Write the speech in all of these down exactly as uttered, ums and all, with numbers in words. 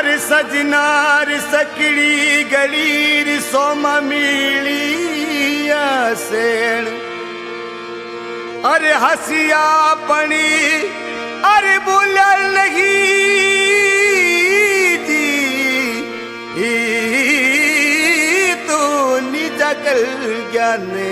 अरे सजनार सकड़ी गलीर सोमा मिलिया सेण अरे हसिया पणी अरे बोला नहीं जी तू निजा कल ज्ञाने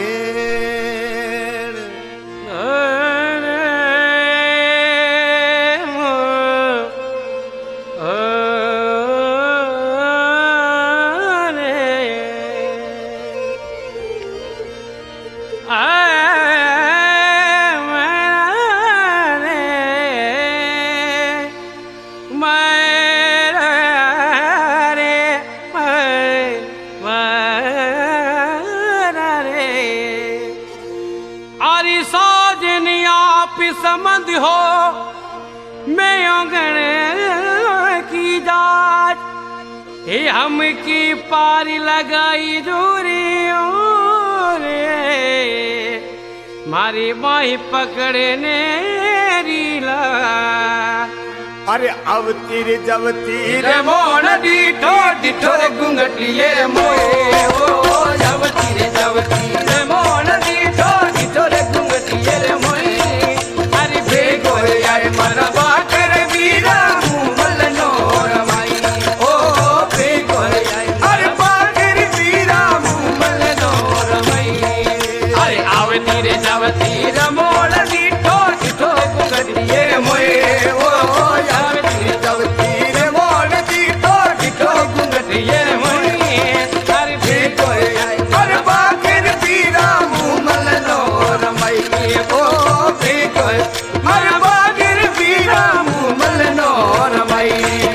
समझ हो मैं अंगने की जात हे हम की पारी लगाई दूरी रे मारी बाही पकड़े ने रीला अरे अब तीर जब तीर मोन डिठो डिठो रे घुंघटिए मोए ओ जब तीर जब तीर मोन डिठो डिठो रे घुंघटिए रे मोए मरबा कर वीरा मूमल नोरमाई ओ बेगोर अरे बाकर वीरा मूमल नोरमाई अरे आवे तीरे जाव तीर मोड़ डिठो डिठो घुंघटिए मोए ओ आवे तीरे जाव तीर मोड़ डिठो डिठो घुंघटिए मोए अरे बेगोर अरे बाकर वीरा मूमल नोरमाई ओ बेगोर अरे मूमल नोरमाई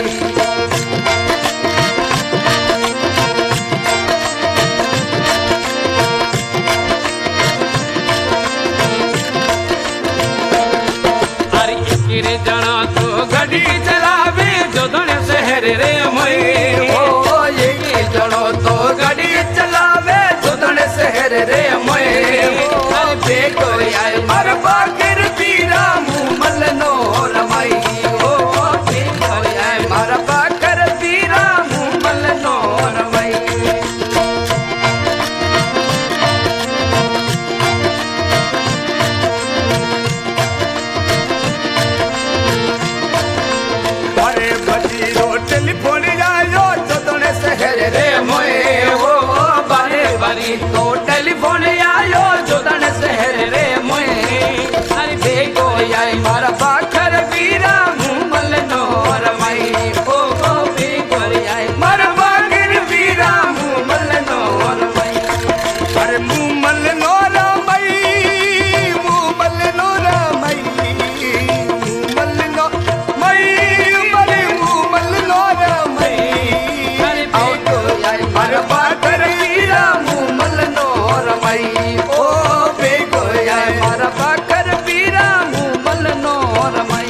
अरे इकरे जना तो गड्डी चलावे जो धने शहर रे मोई ओ ये जनो तो गड्डी चलावे जो धने शहर रे मोई अरे बेको आए मर बाकर पीरा मूमल नोरमाई तो टेलीफोन आयो जो दन शहर रे मोए अरे बेगो आई मारा पाखर वीरा मूमल नोरमाई ओ ओ बेगो आई मारा पाखर वीरा मूमल नोरमाई अरे मूमल नोरमाई मूमल नोरमाई मूमल नोरमाई मरे मूमल नोरमाई अरे बेगो आई मारा पाखर वीरा मूमल नोरमाई ओ बेगो आई मारा पाखर वीरा मूमल नोरमाई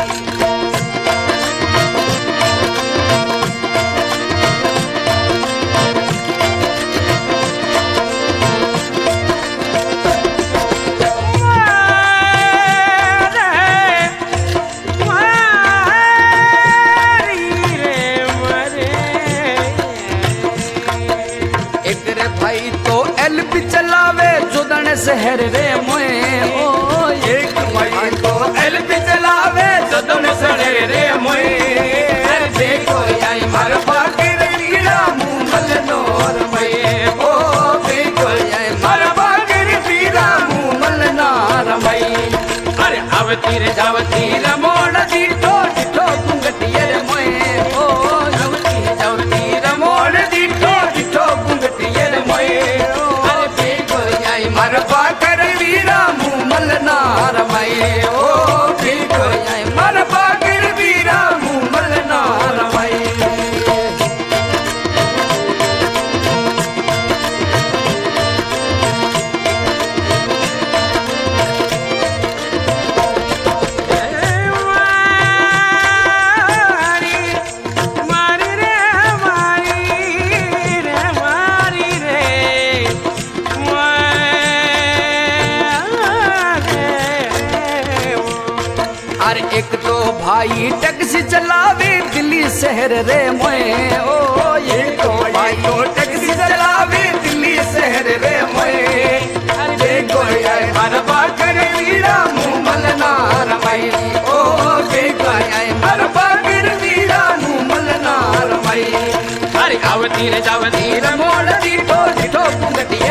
चलावे जुदन शहर रे मोए ओ एक भाई तो एलपी चलावे जुदन शहर रे मोए देखो आई मार बाकर वीरा मूमल नोरमाई ओ देखो आई मार बाकर वीरा मूमल नोरमाई अरे अब तीर जाव तीर मोड़ डिठो डिठो घुंघटिए रे मोए ओ अब तीर जाव तीर मोड़ डिठो डिठो घुंघटिए रे मोए मर पाकर वीरा मूमल नारमाई ओ बेगो आई मर पाकर वीरा मूमल नारमाई भाई टैक्सी चलावे दिल्ली शहर रे मोए ओ एक भाई तो टैक्सी चलावे दिल्ली शहर रे मोए देखो आए हर बाकर वीरा मुँह मलना रमाई ओ देखो आए हर बाकर वीरा मुँह मलना रमाई अरे आवती रे जावती रे मोड़ दी तो दिठो पुंगटी